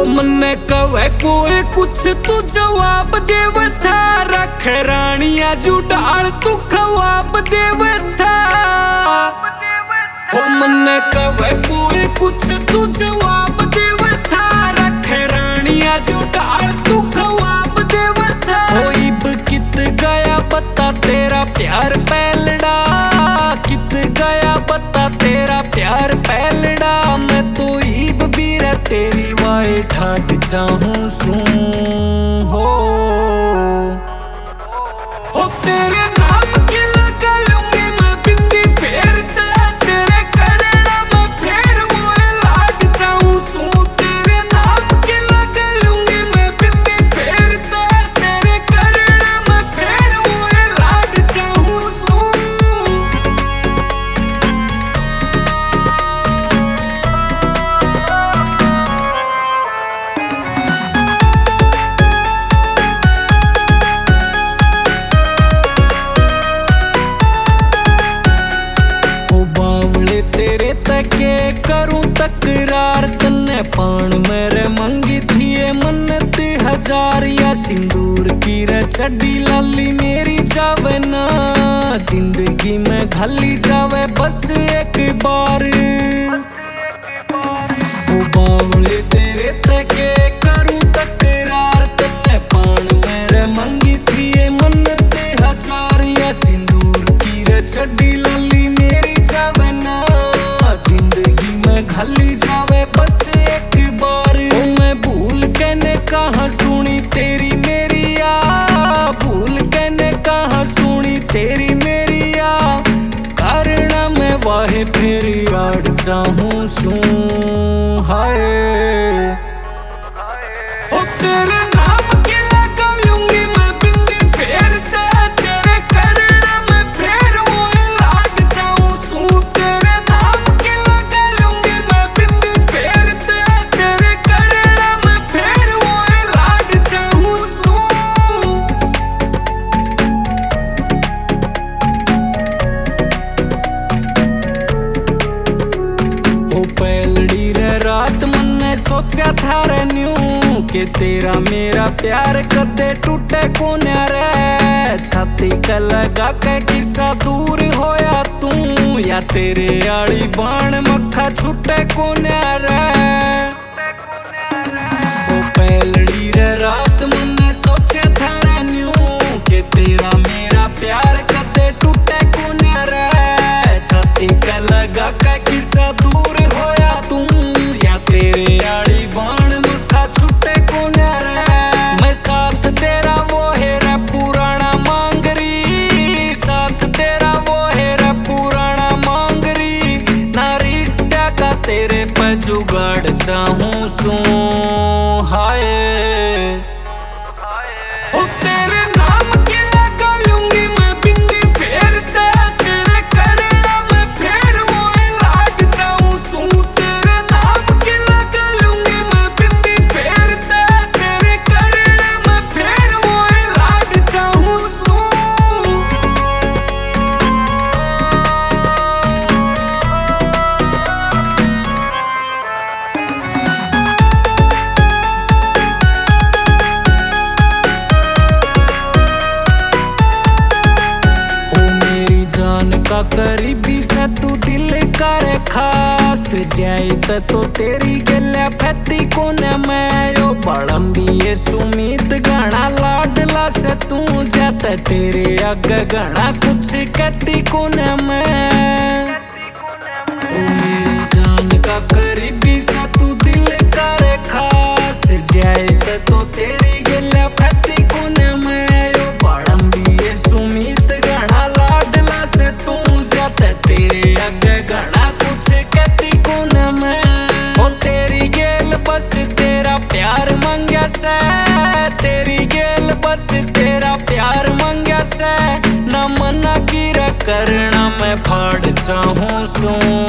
मन्ने कवे कोई कुछ तू जवाब देवे था, रख रानिया जुटाल तू खवाब देवे था। ओ मन्ने कवे कोई कुछ तू जवाब देवे था, रख रानिया जुटाल तू खवाब देवे था। ओ इब कित गया बता तेरा प्यार पैलड़ा, कित गया बता तेरा प्यार पैलड़ा। मैं तो इब बीरा तेरी वाए ठाट चाहूं सू हो तेरे नाम की लगा लूंगी मैं बिंदी फेरता, तेरे करना मैं फेर वो लाग जाऊं सू। तेरे नाम की लगा लूंगी मैं बिंदी फेरता, तेरे करना मैं फेर वो लाग जाऊं सू। तेरे तके करूं तकरार, तन्ने पान मेरे मंगी थी मन्नत हजार। या सिंदूर की रे चड्डी लाली मेरी जावे ना, जिंदगी में घली जावे बस एक बार। ओ बावले तेरे तके करूं तकरार, तन्ने पान मेरे मंगी थी मन्नत हजार। या सिंदूर की रे चड्डी लाली मेरी जावे ना, जिंदगी में घली जावे बस एक बार। ओ मैं भूल के ने कहा सुनी तेरी मेरी आ, भूल के ने कहा सुनी तेरी मेरी आ। करना मैं वाहे फिर याद चाहूं सू हाय। ओ तेरे नाम की लगा लूंगी मैं बिंदी फेरता, तेरे करना मैं फेर वो लाग जाऊं सू। तेरे नाम की लगा लूंगी मैं बिंदी फेरता, तेरे करना मैं फेर वो लाग जाऊं सू। ओ पैलड़ी रे रात मन्ने सोचा था रे न्यू, के तेरा मेरा प्यार कदे टूटे कोन्या रे। छाती का लगा के किस्सा दूर होया तू, या तेरे आड़ी बाण मक्खा छुटे कोन्या रे। ओ पैलड़ी रे रात मन्ने सोचा था रे न्यू, के तेरा मेरा प्यार कदे टूटे कोन्या रे। छाती का लगा के किस्सा दूर होया तू, या तेरे आड़ी बाण मक्खा छुटे कोन्या रे। मैं साथ तेरा वो है रे पुराना मांगरी, साथ तेरा वो है रे पुराना मांगरी। ना रिश्ता का तेरे पे जुगाड़ चाहूं सू हाय। ओ तेरे नाम की लगा लूंगी मैं बिंदी फेरता, तेरे करना मैं फेर वो लाग जाऊं सू। तेरे नाम की लगा लूंगी मैं बिंदी फेरता, तेरे करना मैं फेर वो लाग जाऊं सू। का करीबी से तू दिल कर खास जाए तो तेरी गल्या फैती कोने मैं। यो बड़म्बी ये सुमीत गाना लाडला से तू जाता, तेरे आगे गाना कुछ कहती कोने मैं। ओ मेरी जान का करीबी से तू दिल कर खास जाए तो तेरी गल्या फैती कोने मैं। यो बड़म्बी ये सुमीत गाना लाडला से तू जाता, तेरे आगे गाना कुछ कहती कोने मैं। ओ तेरी गेल बस तेरा प्यार मंग्या से, तेरी गेल बस तेरा प्यार मंग्या से। ना मना कीरा करना मैं फाड़ चाहूं सू।